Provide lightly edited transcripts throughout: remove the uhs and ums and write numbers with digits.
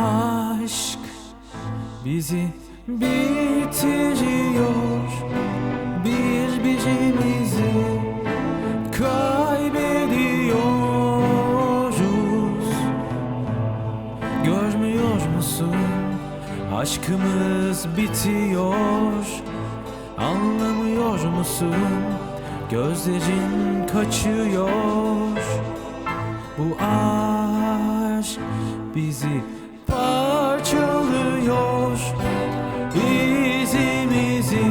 aşk bizi bitiriyor, birbirimizi kaybediyoruz. Görmüyor musun? Aşkımız bitiyor. Anlamıyor musun? Gözlerin kaçıyor. Bu aşk bizi parçalıyor. İzimizi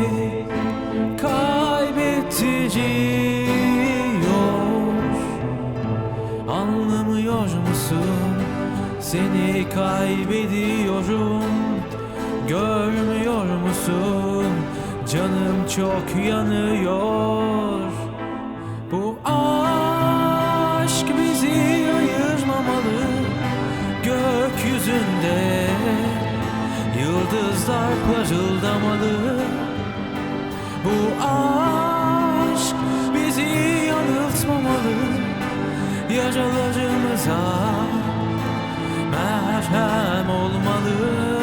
kaybettiriyor. Anlamıyor musun? Seni kaybediyorum. Görmüyor musun? Canım çok yanıyor. Bu aşk bizi ayırmamalı. Gökyüzünde yıldızlar parıldamalı. Bu aşk bizi yanıltmamalı. Yaralarımıza merhem olmalı.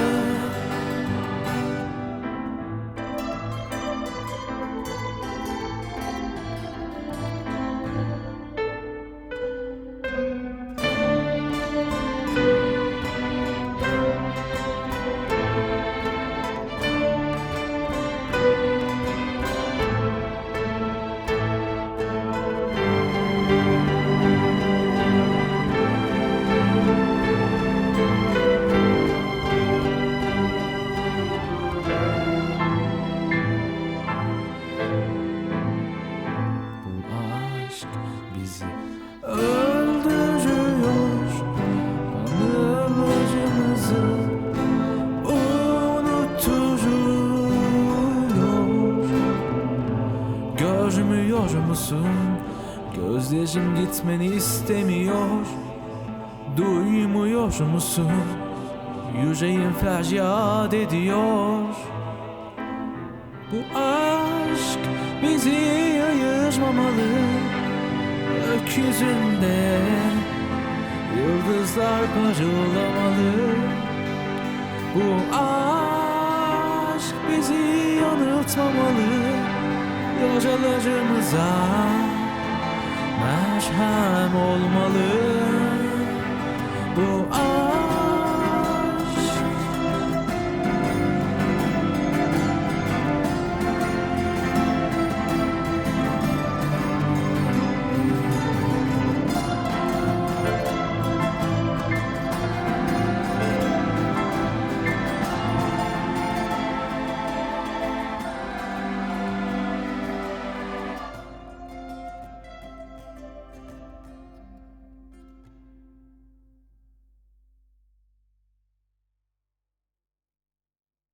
Bizi öldürüyor, anılarımızı unutturuyor. Görmüyor musun? Gözlerim gitmeni istemiyor. Duymuyor musun? Yüreğim feryat ediyor. Bu aşk bizi ayırmamalı. Gökyüzünde yıldızlar parıldamalı. Bu aşk bizi yanıltmamalı. Yaralarımıza merhem olmalı.